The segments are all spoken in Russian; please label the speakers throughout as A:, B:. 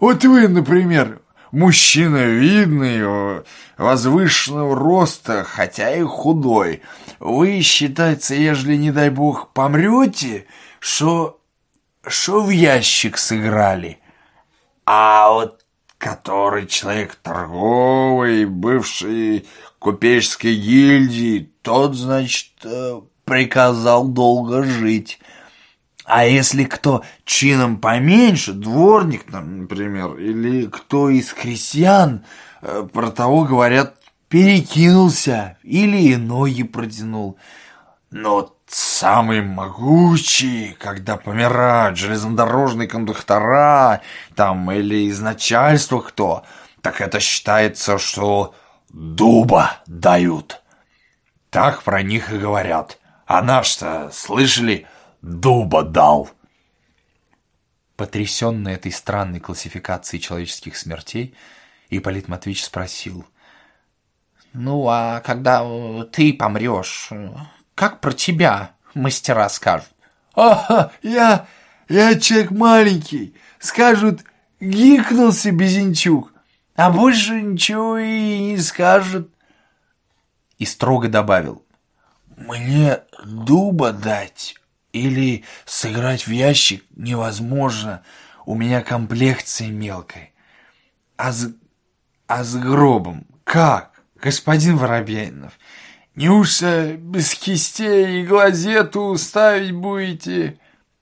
A: Вот вы, например, мужчина видный, возвышенного роста, хотя и худой. Вы, считается, ежели, не дай бог, помрете, что в ящик сыграли. А вот который человек торговый, бывший купеческой гильдии, тот, значит, приказал долго жить. А если кто чином поменьше, дворник, например, или кто из крестьян, про того, говорят, перекинулся или ноги протянул. Но самые могучие, когда помирают железнодорожные кондуктора, там, или из начальства кто, так это считается, что дуба дают. Так про них и говорят. А наш-то, слышали, дуба дал.
B: Потрясенный этой странной классификацией человеческих смертей, Ипполит Матвеевич спросил: «Ну, а когда ты помрешь, как про тебя мастера скажут?»
A: «Ага, я человек маленький, скажут, гикнулся Безенчук, а больше ничего и не скажут».
B: И строго добавил:
A: «Мне дуба дать или сыграть в ящик невозможно, у меня комплекция мелкая. А с гробом как, господин Воробьянинов? Неужто без кистей и глазету ставить будете?»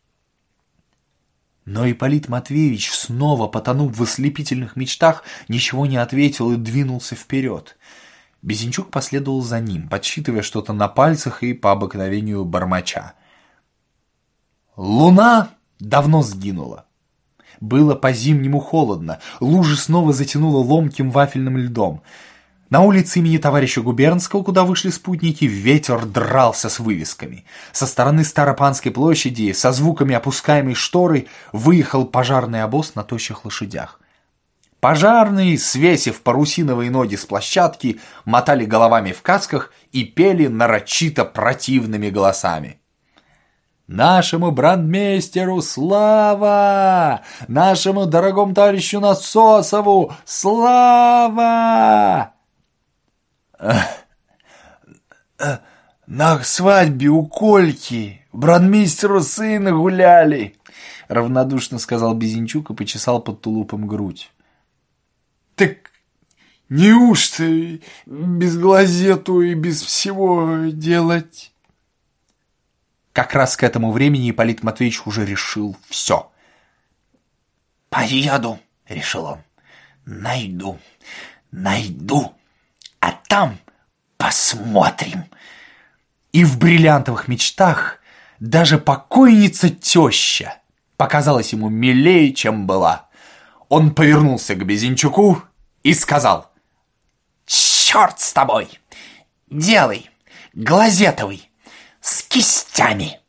B: Но Ипполит Матвеевич, снова потонув в ослепительных мечтах, ничего не ответил и двинулся вперед. Безенчук последовал за ним, подсчитывая что-то на пальцах и по обыкновению бормоча. Луна давно сгинула. Было по-зимнему холодно, лужи снова затянуло ломким вафельным льдом. На улице имени товарища Губернского, куда вышли спутники, ветер дрался с вывесками. Со стороны Старопанской площади, со звуками опускаемой шторы, выехал пожарный обоз на тощих лошадях. Пожарные, свесив парусиновые ноги с площадки, мотали головами в касках и пели нарочито противными голосами. «Нашему брандмейстеру слава! Нашему дорогому товарищу Насосову слава!»
A: «На свадьбе у Кольки брандмейстеру сына гуляли», — равнодушно сказал Безенчук и почесал под тулупом грудь. «Так неужто без глазету и без всего делать?»
B: Как раз к этому времени Ипполит Матвеевич уже решил все.
C: «Поеду», — решил он, — «найду, а там посмотрим».
B: И в бриллиантовых мечтах даже покойница теща показалась ему милее, чем была. Он повернулся к Безенчуку и сказал:
C: «Черт с тобой! Делай, глазетовый, с кистями».